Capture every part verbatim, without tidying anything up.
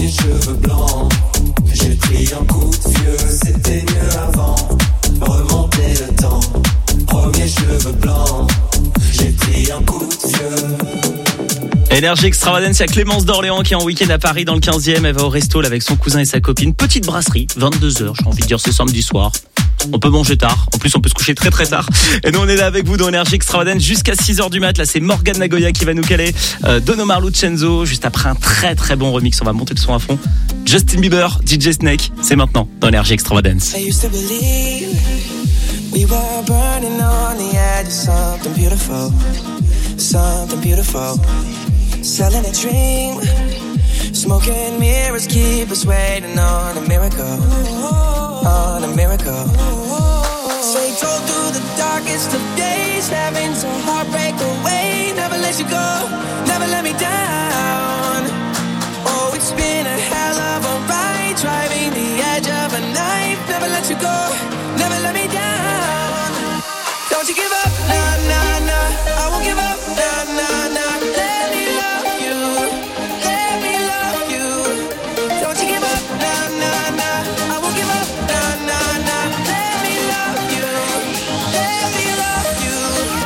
Premiers cheveux blancs, j'ai pris un coup de vieux, c'était mieux avant. Remonter le temps, premiers cheveux blancs, j'ai pris un coup de vieux. Énergie Extravagance, il y a Clémence d'Orléans qui est en week-end à Paris dans le quinzième. Elle va au resto là, avec son cousin et sa copine. Petite brasserie, vingt-deux heures, j'ai envie de dire c'est samedi soir. On peut manger tard, en plus on peut se coucher très très tard. Et nous on est là avec vous dans Énergie Extravagance jusqu'à six heures du mat. Là c'est Morgan Nagoya qui va nous caler euh, Don Omar Lucenzo. Juste après un très très bon remix, on va monter le son à fond. Justin Bieber, D J Snake, c'est maintenant dans Énergie Extravagance. I used to believe we were burning on the edge of something beautiful, something beautiful. Selling a dream, smoking mirrors keep us waiting on a miracle, on a miracle. Stay told through the darkest of days, having some heartbreak away. Never let you go, never let me down. Oh, it's been a hell of a ride, driving the edge of a knife. Never let you go, never let me down. Don't you give up, nah, nah, nah. I won't give up, nah, nah, nah. Let me love you, let me love you. Don't you give up, nah, nah, nah. I won't give up, nah, nah, nah. Let me love you, let me love you.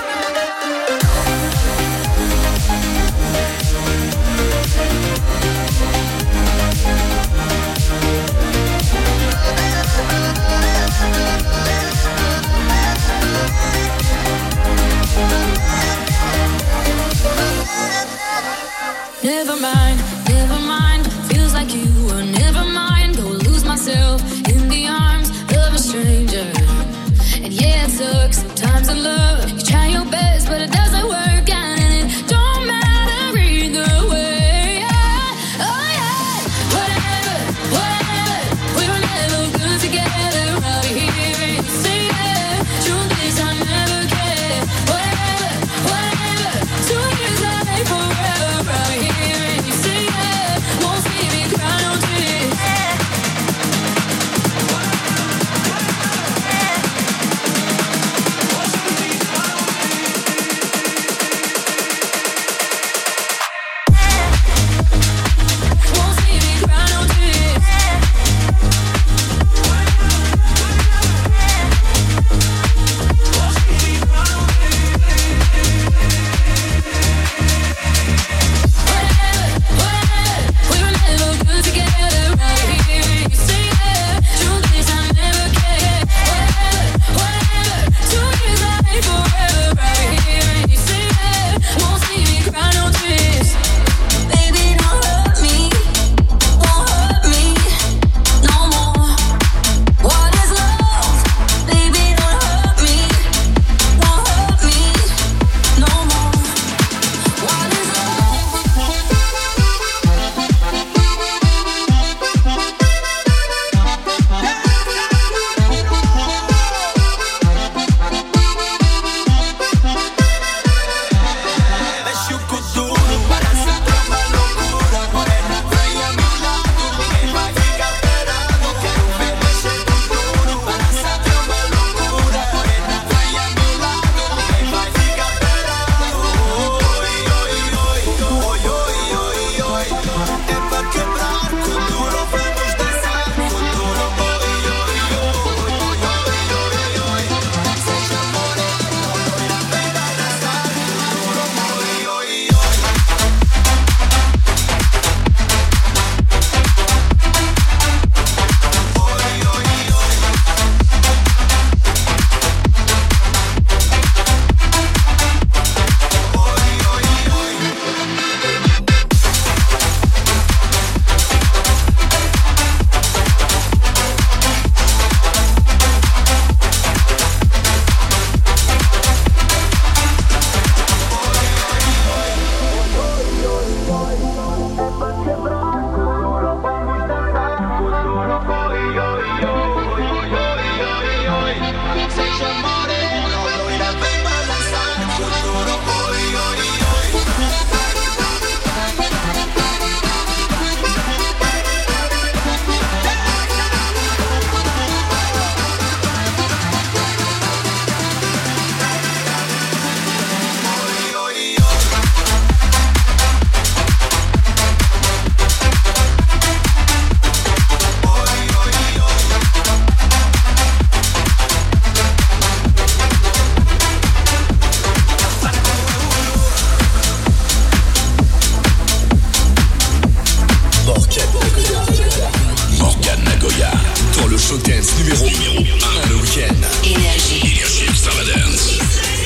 Never mind, never mind. Feels like you were never mind. Go lose myself in the arms of a stranger. And yeah, it sucks sometimes in love. You try your best, but it doesn't work out, and it don't matter either way. Oh yeah, whatever, whatever. We were never good together. I'll be here and say that. Truth is, I never cared. Whatever, whatever. Two years I made forever. I'll be here and you say that. l'info dance numéro un le week-end. Énergie. Énergie Extravagance.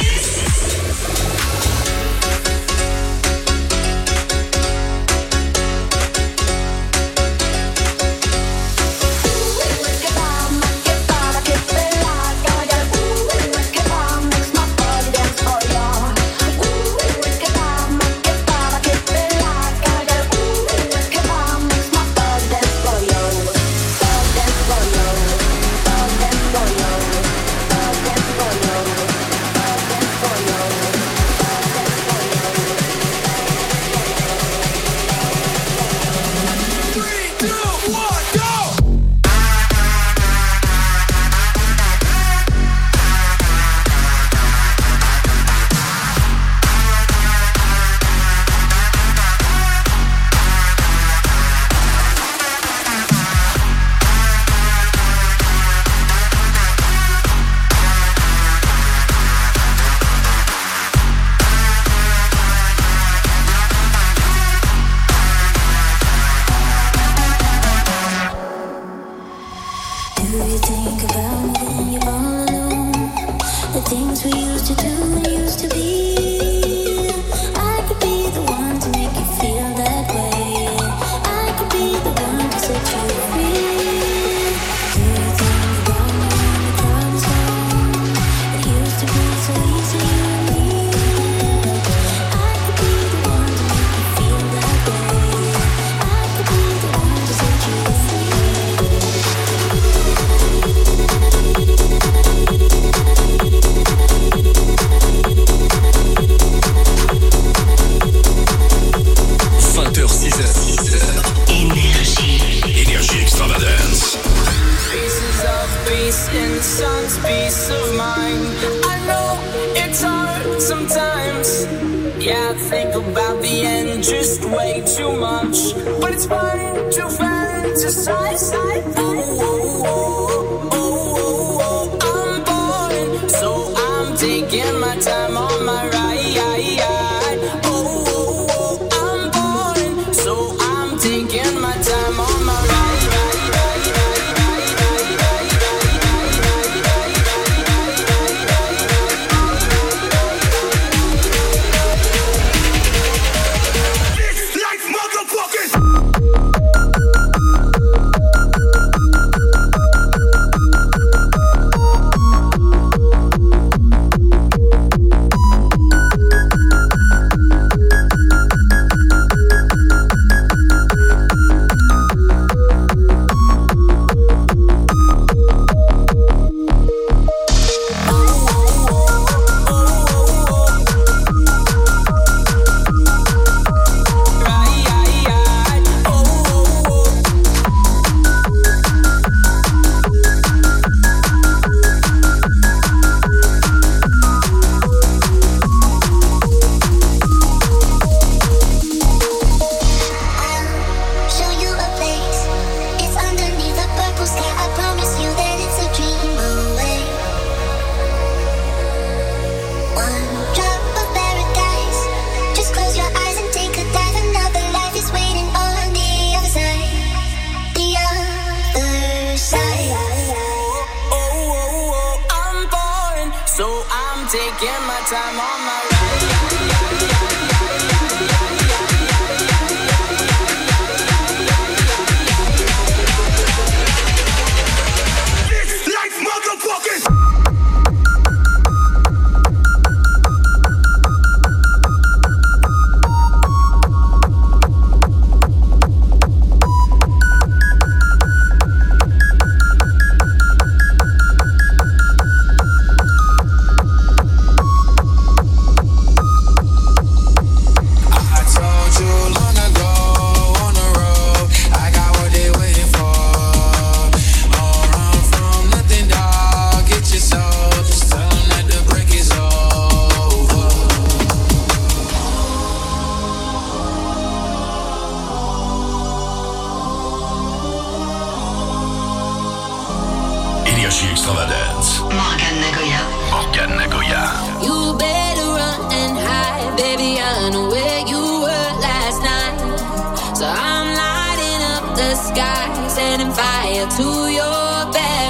Énergie Extravagance. Morgane Nagoya. Morgane Nagoya. You better run and hide, baby. I know where you were last night. So I'm lighting up the sky, setting fire to your bed.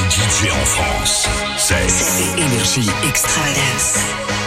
D J en France. C'est C'est Énergie Extravagance.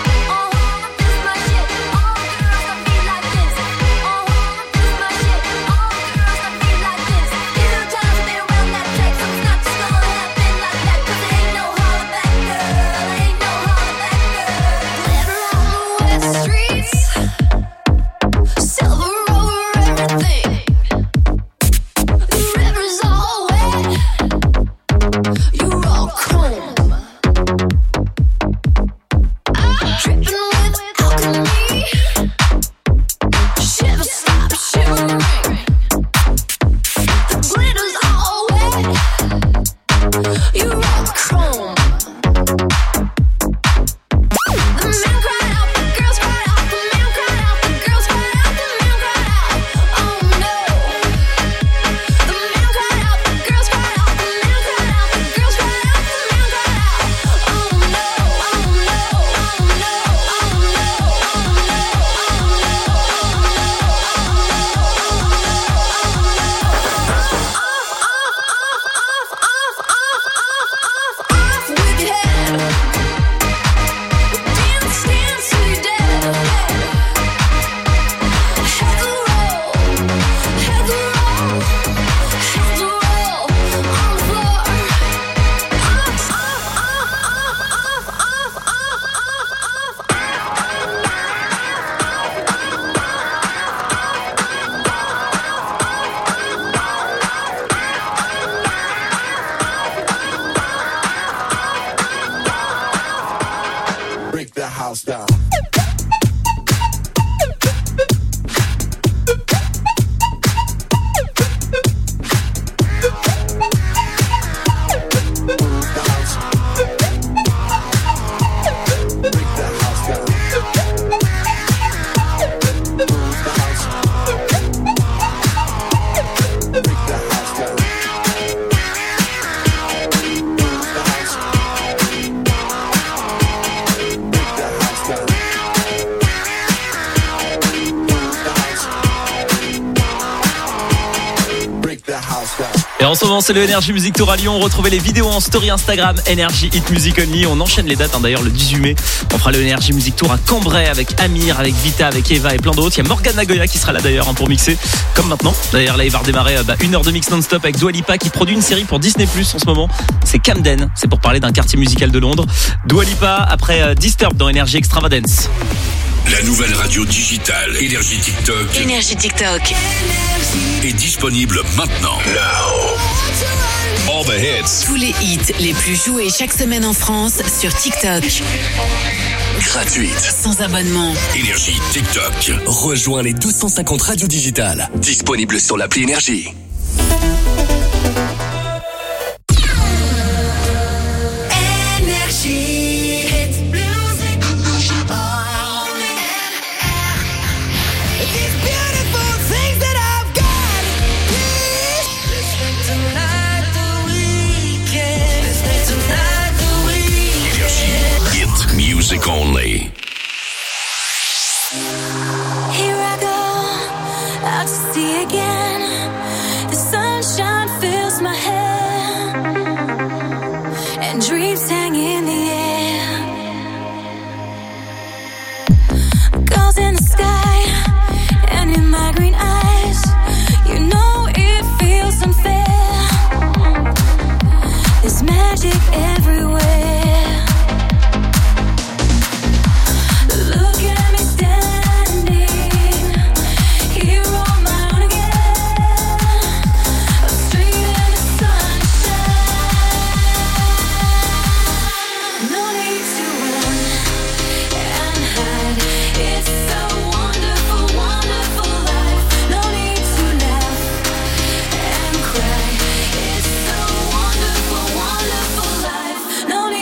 Et en ce moment, c'est le Energy Music Tour à Lyon. Retrouvez les vidéos en story Instagram Energy Hit Music Only. On enchaîne les dates, hein, d'ailleurs le dix-huit mai. On fera le Energy Music Tour à Cambrai avec Amir, avec Vita, avec Eva et plein d'autres. Il y a Morgan Nagoya qui sera là d'ailleurs, hein, pour mixer comme maintenant. D'ailleurs là il va redémarrer bah, une heure de mix non-stop avec Dua Lipa qui produit une série pour Disney plus en ce moment. C'est Camden, c'est pour parler d'un quartier musical de Londres. Dua Lipa après euh, Disturbed dans Energy Extravagance. la nouvelle radio digitale Énergie TikTok. Énergie TikTok est disponible maintenant. Now. All the hits. Tous les hits les plus joués chaque semaine en France sur TikTok. Gratuite. Sans abonnement. Énergie TikTok. Rejoins les deux cent cinquante radios digitales. Disponible sur l'appli Énergie. Music only. Here I go, out to sea again. The sunshine fills my hair, and dreams hang in the air. Girls in the sky, and in my green eyes, you know it feels unfair. There's magic everywhere. No need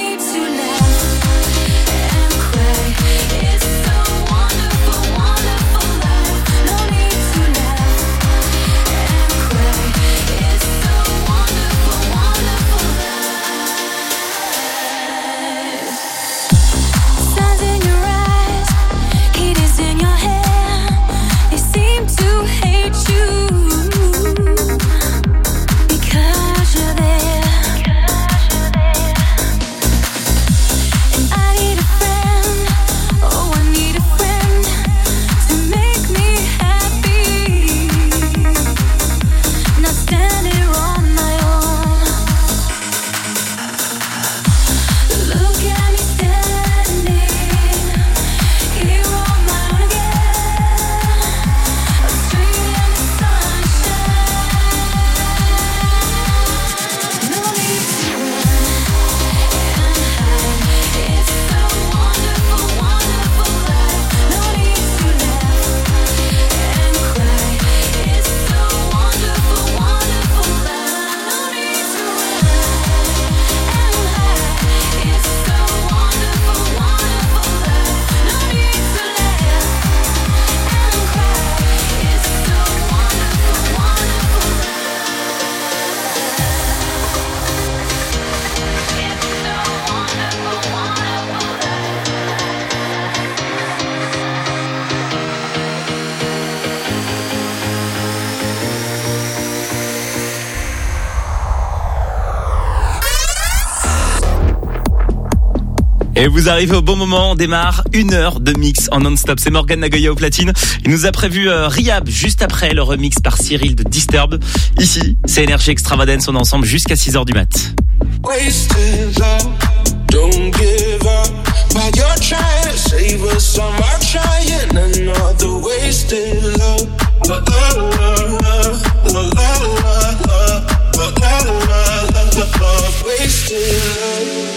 Et vous arrivez au bon moment, on démarre une heure de mix en non-stop. C'est Morgan Nagoya au platine. Il nous a prévu euh, Rihab juste après le remix par Cyril de Disturbed. Ici, c'est Energy Extravagance, on est ensemble jusqu'à six heures du mat. Wasted love, don't give up. While you're trying to save us, I'm not trying another wasted love. La la la la la la la la la la la wasted love.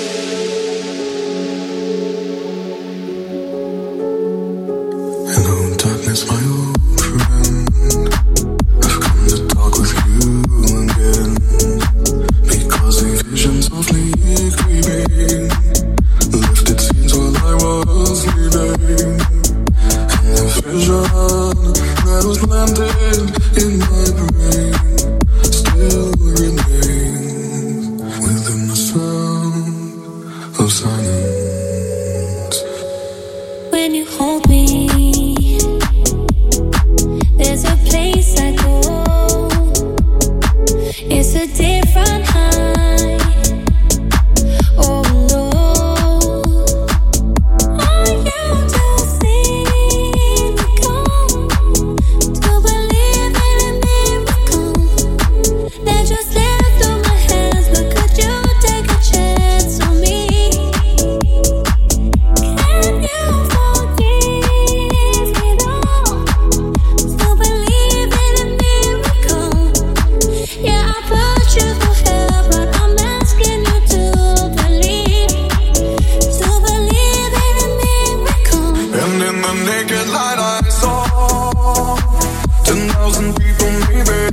Hello, darkness, my old friend. I've come to talk with you again. Because a vision softly creeping lifted scenes while I was sleeping. And the vision that was planted in my brain still remains within the sound of silence. When you hold me, there's a place I go. It's a different high. Oh no, are you to see me come to believe in a miracle that just slipped through my hands? But could you take a chance on me? Can you forgive me though? To believe in a miracle. Yeah, I put you through hell, but I'm asking you to believe, to believe in a miracle. And in the naked light I saw ten thousand people maybe.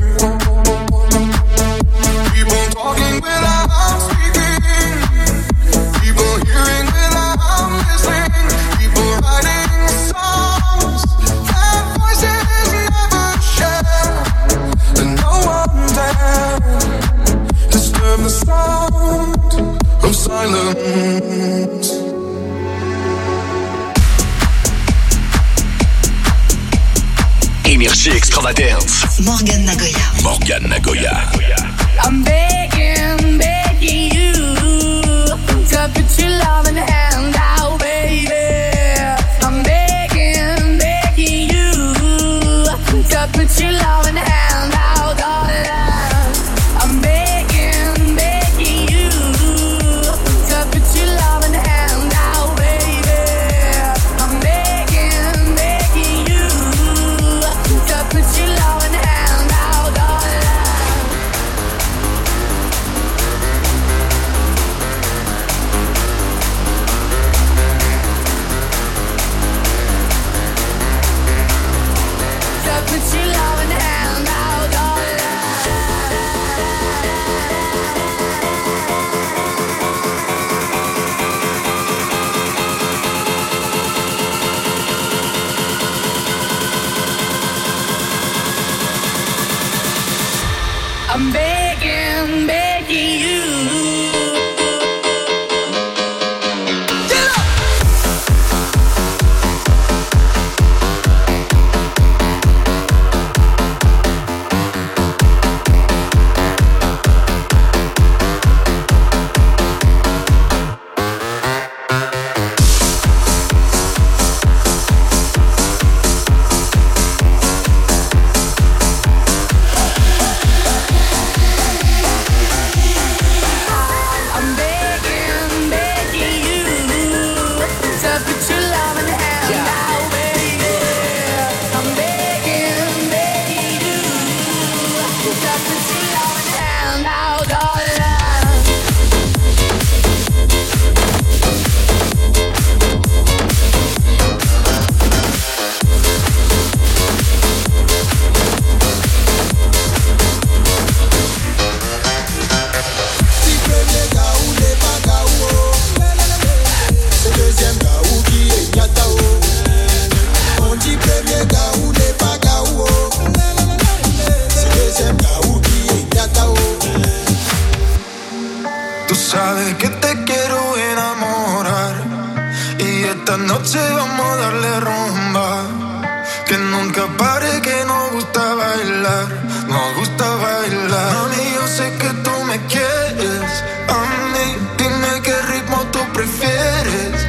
People talking without speaking. People hearing without listening. People writing songs that voices never share. And no one dare disturb the sound of silence. Énergie Extravagance. Morgan Nagoya. Morgan Nagoya. I'm begging, begging you to put your love in the hand out, baby. I'm begging, begging you to put your love in the hand out, darling. I'm begging, begging you to put your love in the hand out, baby. I'm begging, begging you to put your love in the hand out, darling. Put your love in the hand out, darling. I'm begging, begging you. noche vamos a darle rumba. Que nunca pare, que nos gusta bailar. Nos gusta bailar. Mami, yo sé que tú me quieres. A mí, dime qué ritmo tú prefieres.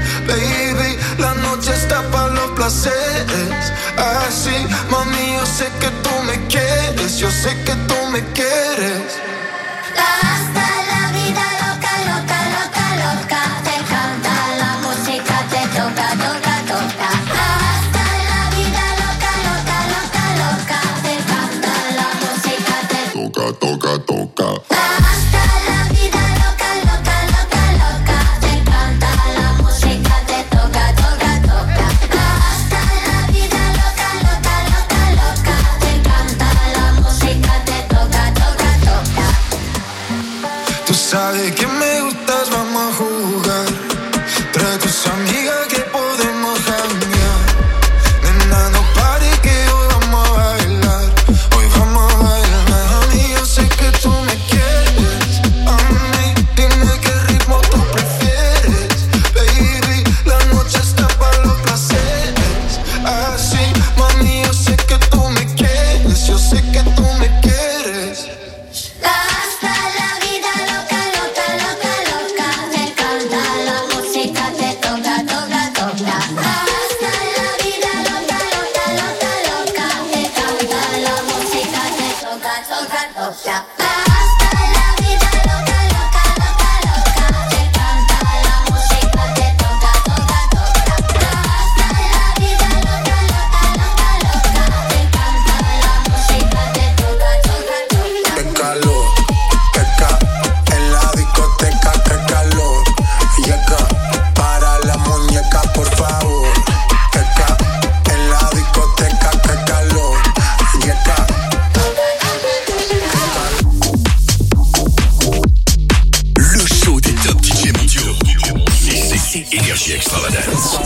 Énergie Extravagance.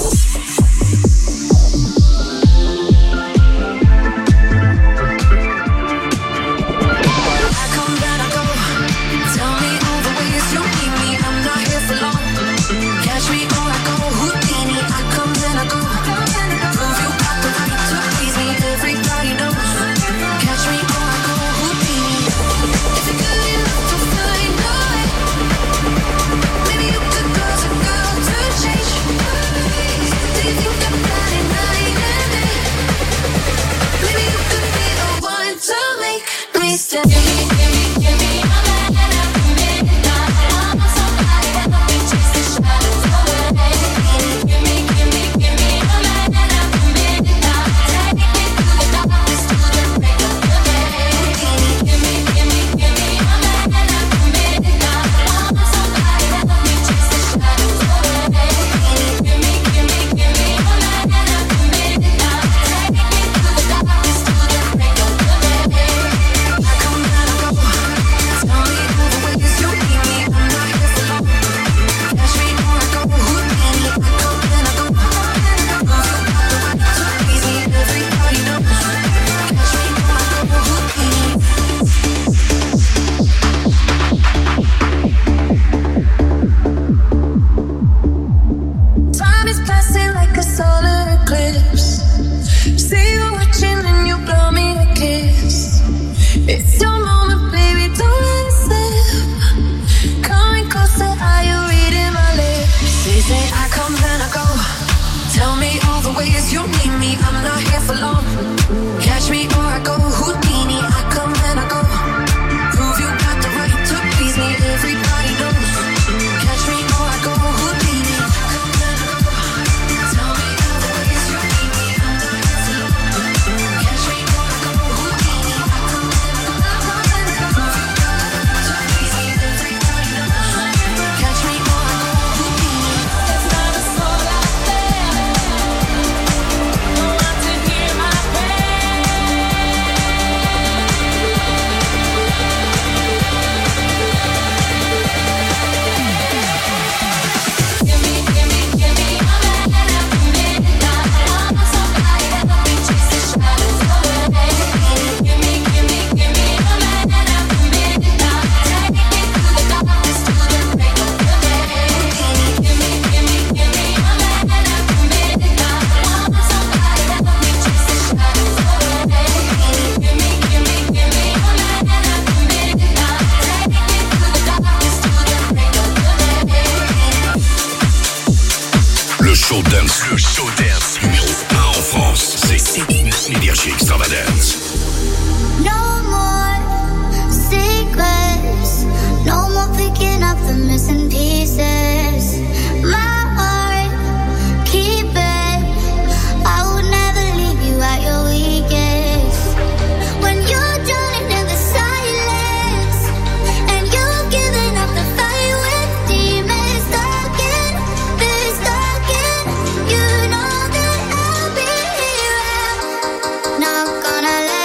Not gonna let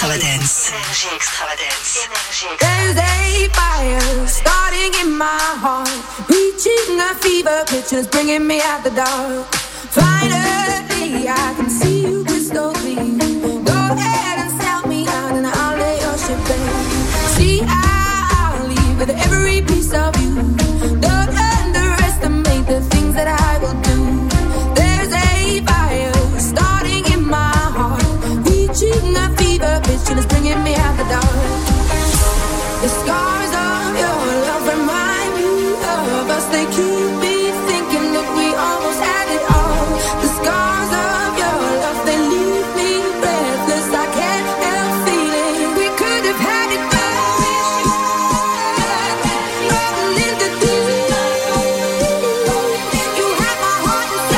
Extravagance. Énergie Extravagance. There's a fire starting in my heart, reaching a fever pitch, is bringing me out the dark. Finally, I can see you crystal clear. Go ahead and sell me out, and I'll lay your ship bare. See, I'll leave with every piece of you. Don't underestimate the things that I will do. There's a fire starting in my heart, reaching a fever pitch, and it's bringing me out the dark. The scars of your love remind me of us. They keep me thinking that we almost had it all. The scars of your love, they leave me breathless. I can't help feeling we could have had it all. Rolling in the deep. You had my heart and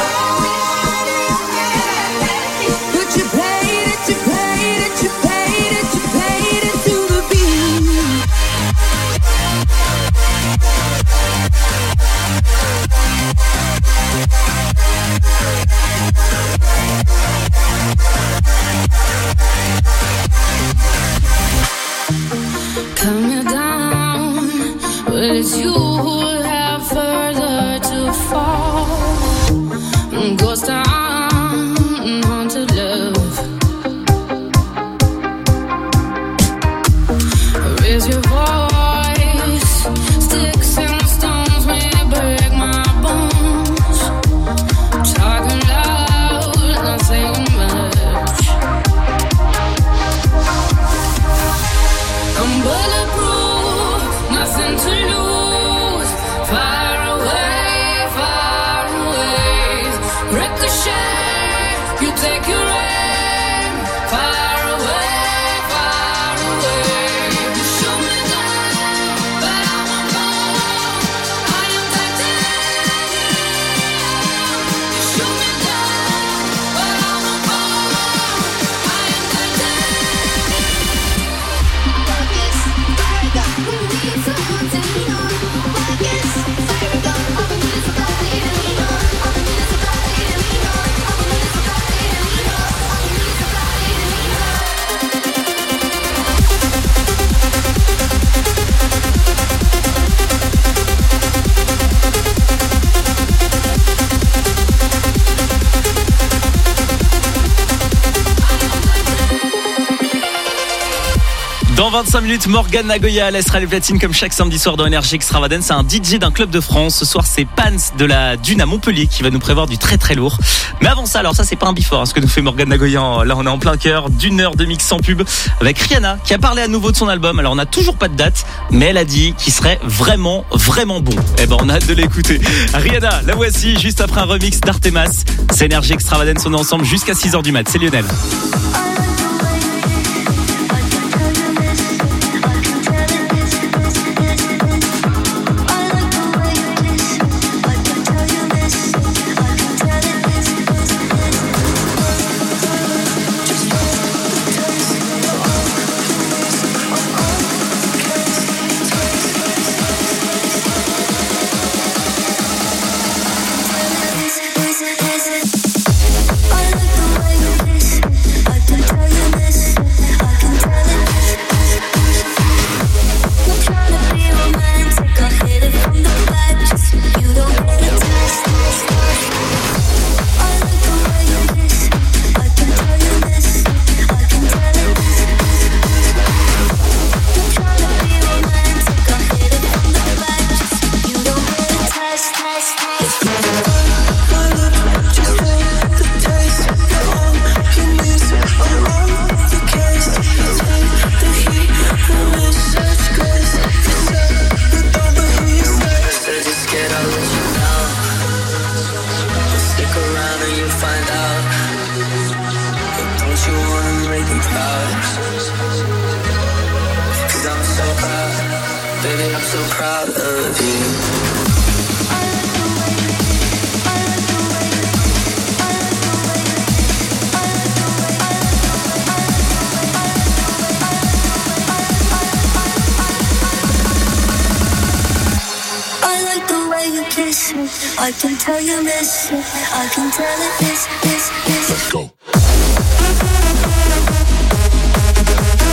soul. But you played it, you played it, you played it, you played it to the beat. Coming down, but it's you who have further to fall. Ghost town, haunted love. Raise your voice, sticks and stones may break my bones. Talking loud, not saying much. I'm bulletproof, nothing to lose. Far away, far away. Ricochet, you take your aim. Far away, far away. You shoot me down, but I won't fall. I am titanium. You shoot me down, but I won't fall. I am titanium. Dans vingt-cinq minutes, Morgane Nagoya laissera les platines comme chaque samedi soir dans Énergie Extravagance. C'est un D J d'un club de France. Ce soir, c'est Pans de la Dune à Montpellier qui va nous prévoir du très très lourd. Mais avant ça, alors ça, c'est pas un before, hein, ce que nous fait Morgane Nagoya. Là, on est en plein cœur d'une heure de mix sans pub avec Rihanna qui a parlé à nouveau de son album. Alors, on n'a toujours pas de date, mais elle a dit qu'il serait vraiment, vraiment bon. Eh ben, on a hâte de l'écouter. Rihanna, la voici juste après un remix d'Artemas. C'est Énergie Extravagance. On est ensemble jusqu'à six heures du mat. C'est Lionel. I can tell you miss it. I can tell it is, is, is. Let's go.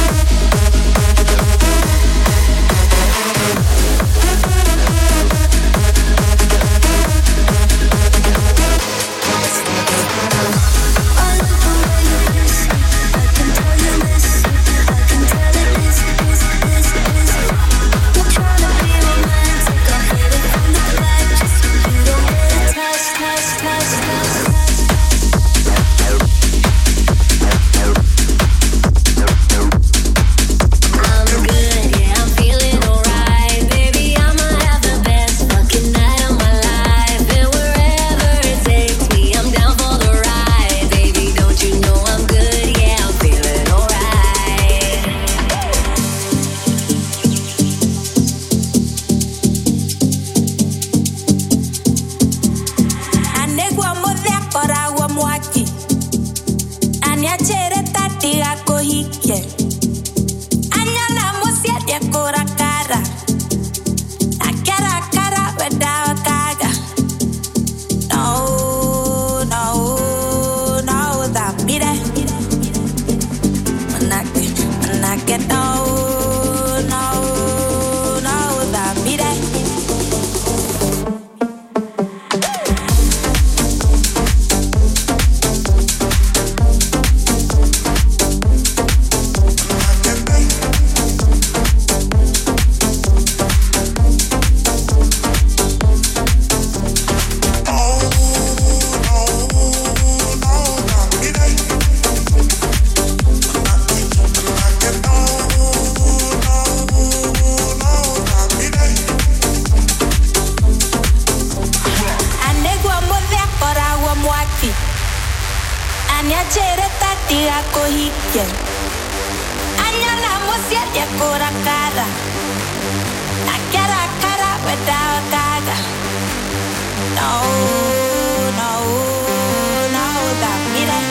fi. Anya chere tati ako hikye. Anya la mosia ya kora kara. Akara kara without gaga. No, no, no, that me that.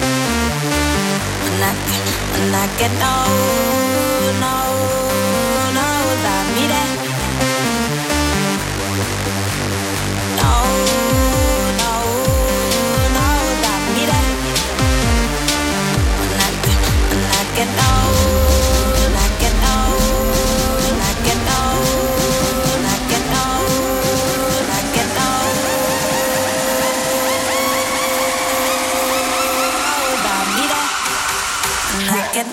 Nak, nak it no, no, no, that me that. No, no, no, that me that. Nak, nak it no, nak it no, nak it no, nak it no, nak it no. Oh, that me that. Nak it.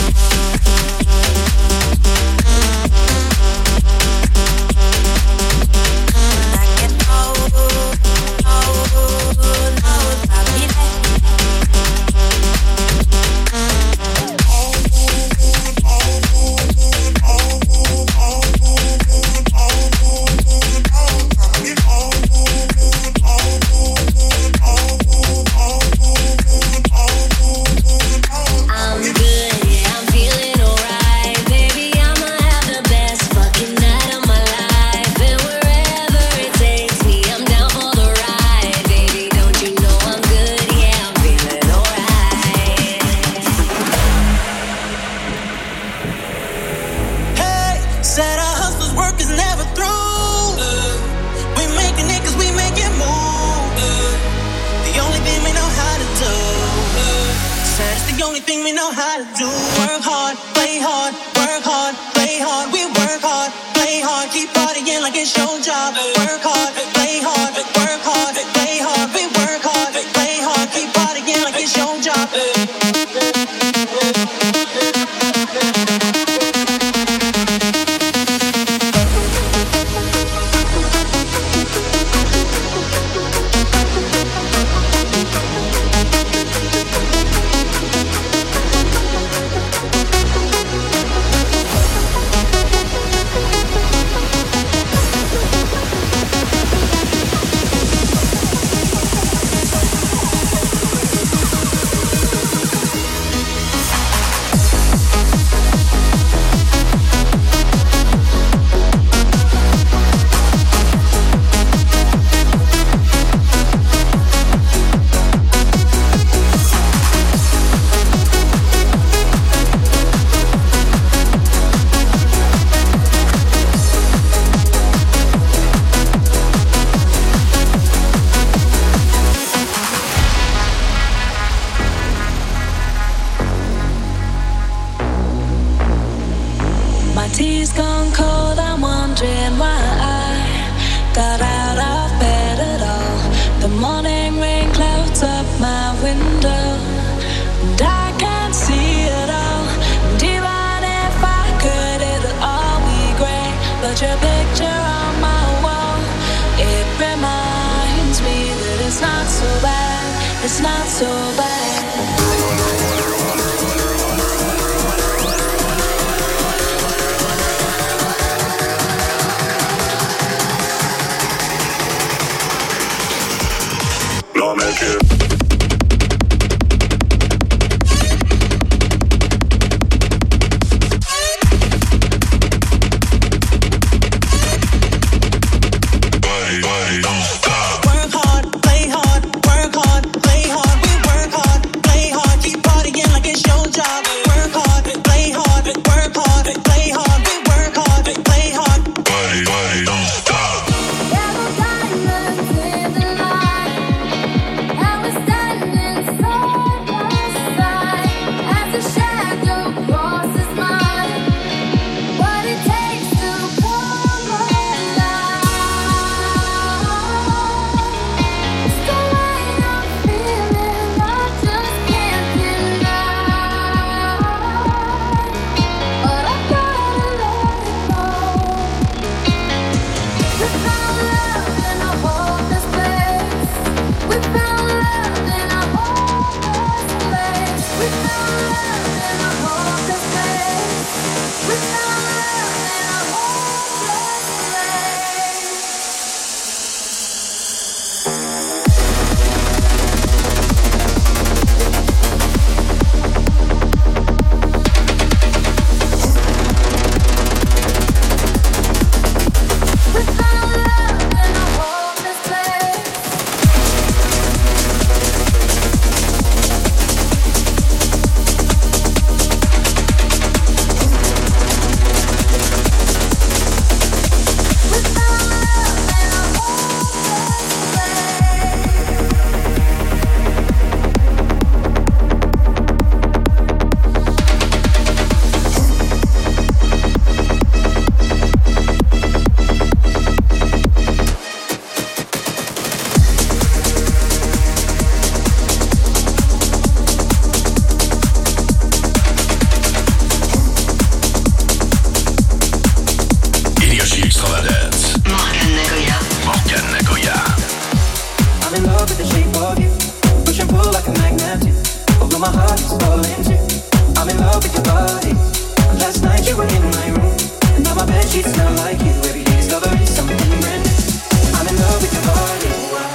It's not so bad. I'll make it. I was I'm in love with the shape of you. Push and pull like a magnet do. Although my heart is falling too. I'm in love with your body. Last night you were in my room, and now my bedsheets smell like you. Every day discovering something brand new. I'm in love with your body.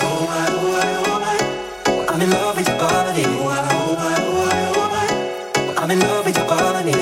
I'm in love with your body. I'm in love with your body.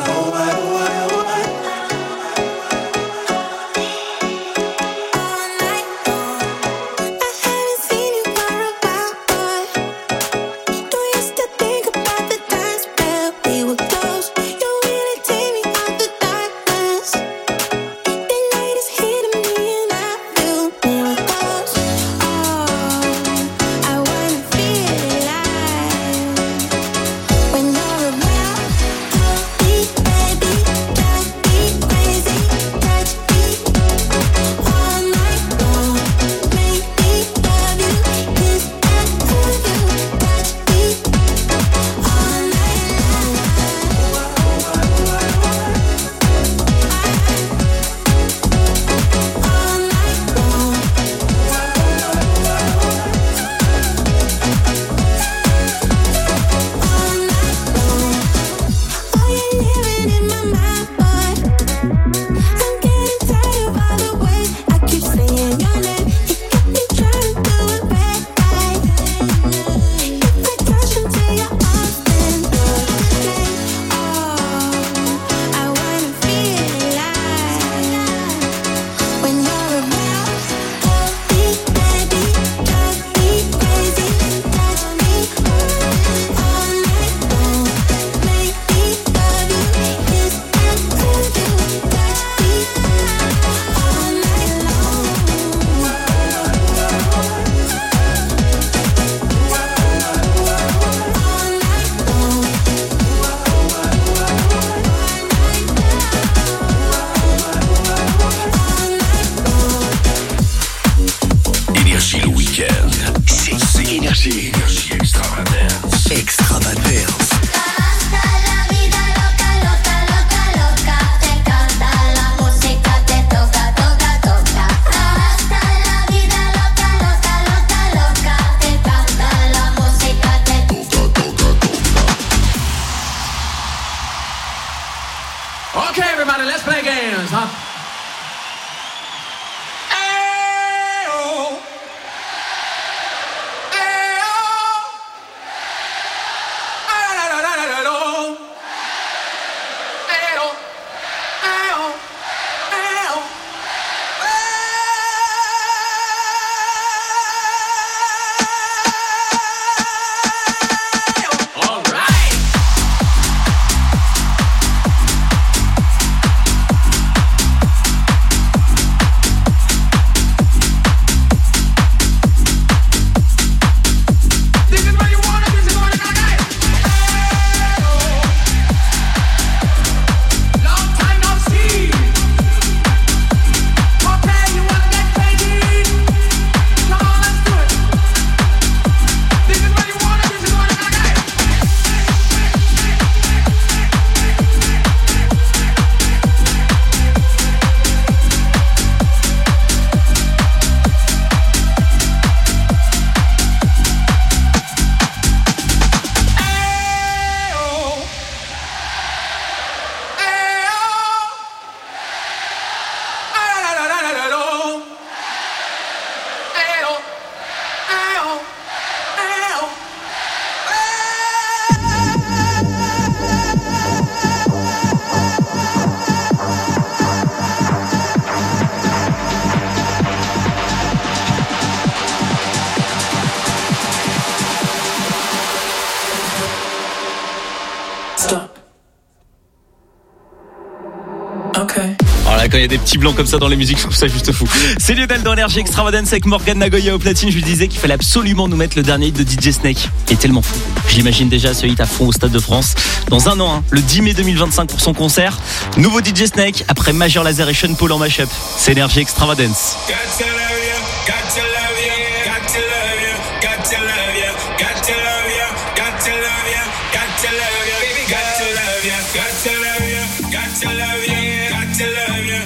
Quand il y a des petits blancs comme ça dans les musiques, je trouve ça juste fou. C'est Lionel dans Énergie Extravagance avec Morgan Nagoya au platine. Je lui disais qu'il fallait absolument nous mettre le dernier hit de D J Snake. Il est tellement fou. J'imagine déjà ce hit à fond au Stade de France. Dans un an, hein, le dix mai deux mille vingt-cinq pour son concert. Nouveau D J Snake après Major Lazer et Sean Paul en mashup. C'est Énergie Extravagance.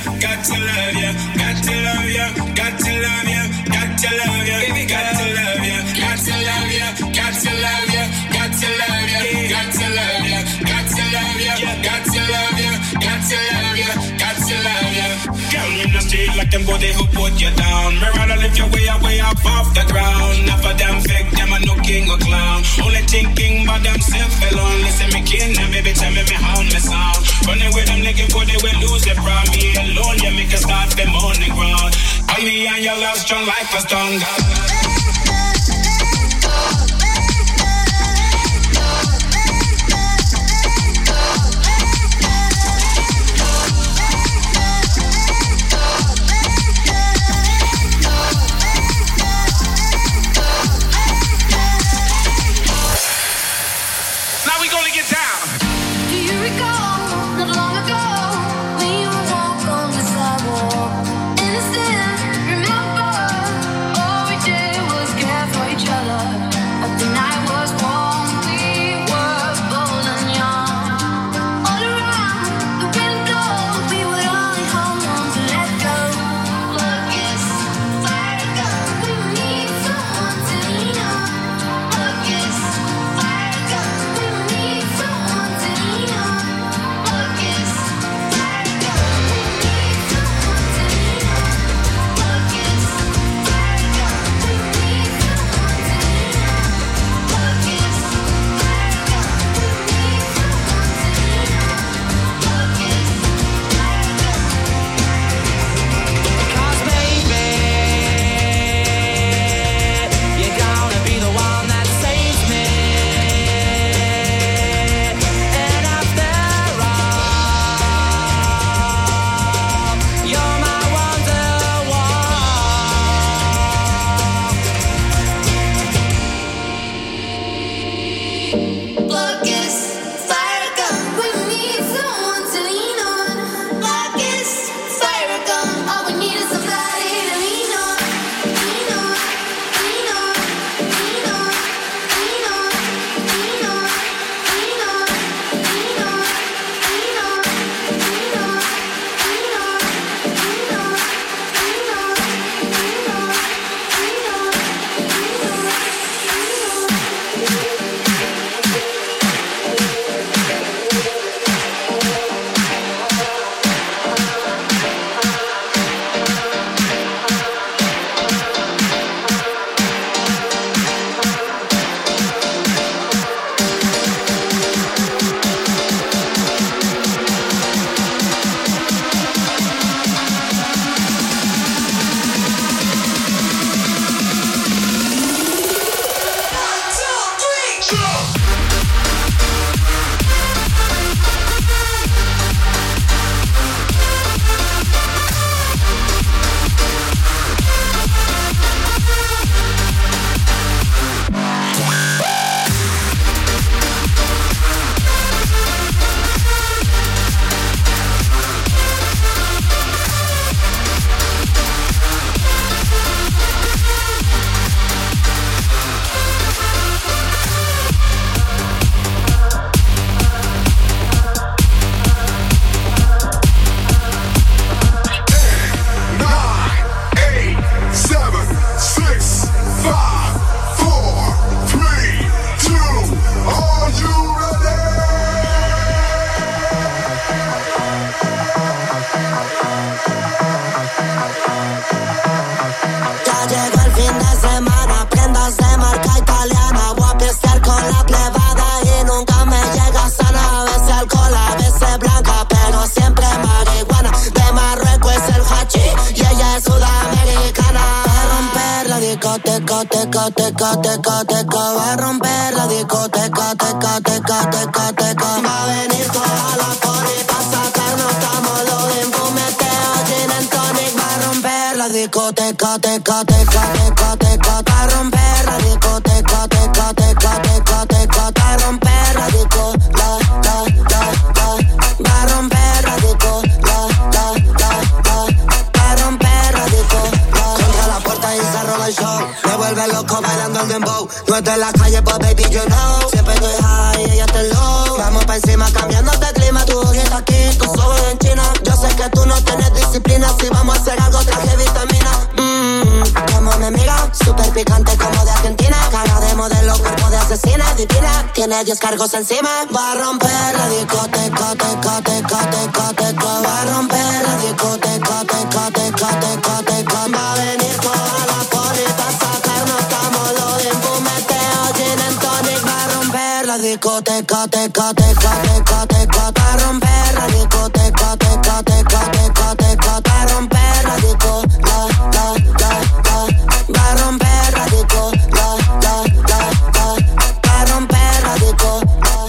Got to love you, got to love you, got to love you, baby, got to love you. myself alone. Listen, me king, and baby, tell me me how me sound. Running with them niggas, but they will lose their pride. Me alone, you make us start them on the ground. On me and your love strong like a stone. teca, teca, teca, teca, teca, va a romper la discoteca, teca, teca, teca, teca, va a venir toda la poli pa' sacarnos estamos los empumeteo, gin and tonic, va a romper la discoteca, teca, teca, teca, teca, va a romper la discoteca, teca, teca, teca, teca, va a romper la disco, la, la, la, la, va a romper la disco, la, la, la, la, va a romper la disco, la, contra la puerta y se roba el show, me vuelve loco bailando el dembow, no es de la calle but baby you know, siempre estoy high y ella está low, vamos pa' encima cambiando de clima, tu ojita aquí, tus ojos en China, yo sé que tú no tienes disciplina, si vamos a hacer algo traje vitamina, mmm, como mi amiga, super picante como de Argentina, cara de modelo, cuerpo de asesina, divina, tiene diez cargos encima, va a romper la discoteca, teca, teca, teca, teca, va a romper la discoteca, teca, teca, teca, teca, va a venir toda la poli pa' sacarnos, estamos los empumeteo, gin and tonic, va a romper la discoteca. discoteca, teca, teca, teca, teca, pa' romper la discoteca, teca, teca, teca, teca, pa' romper la disco, la, la, la, la, pa' romper la disco, la, la, la, la, pa' romper la disco.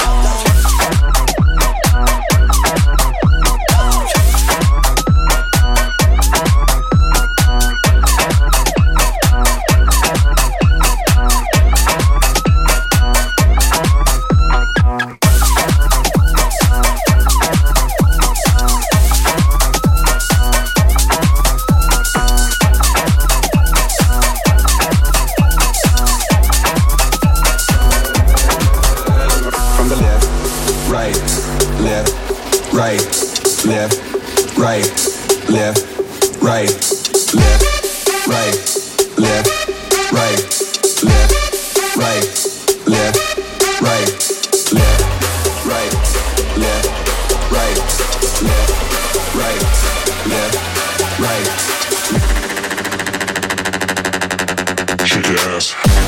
Right, left, right, left, right, left, right, left, right, left, right, left, right, left, right, left, right, left, right, left, right. Shake your ass.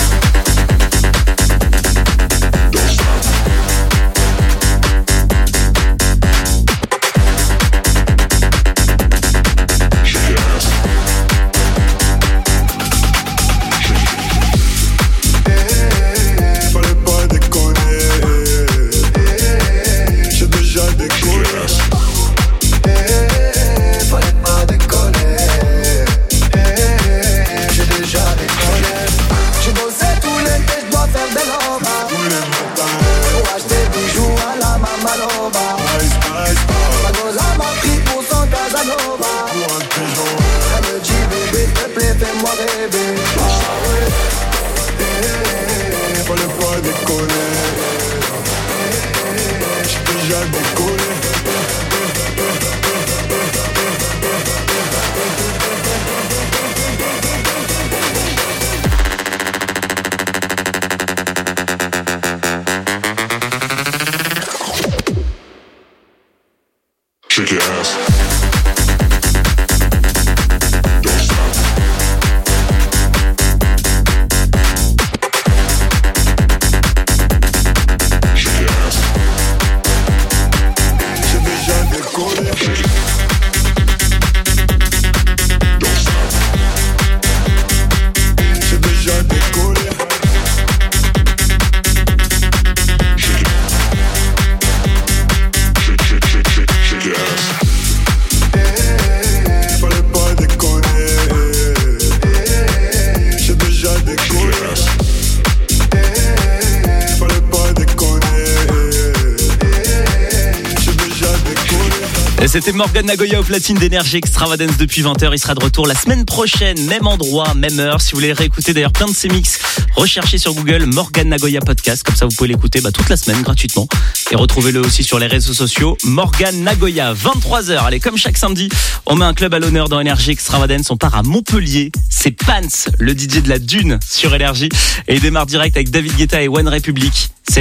Shake your ass. C'était Morgan Nagoya au platine d'Énergie Extravagance depuis vingt heures. Il sera de retour la semaine prochaine, même endroit, même heure. Si vous voulez réécouter d'ailleurs plein de ses mix, recherchez sur Google Morgan Nagoya Podcast. Comme ça, vous pouvez l'écouter bah, toute la semaine gratuitement. Et retrouvez-le aussi sur les réseaux sociaux. Morgan Nagoya, vingt-trois heures. Allez, comme chaque samedi, on met un club à l'honneur dans Énergie Extravagance. On part à Montpellier. C'est Pants, le D J de la Dune sur Énergie. Et il démarre direct avec David Guetta et One Republic. C'est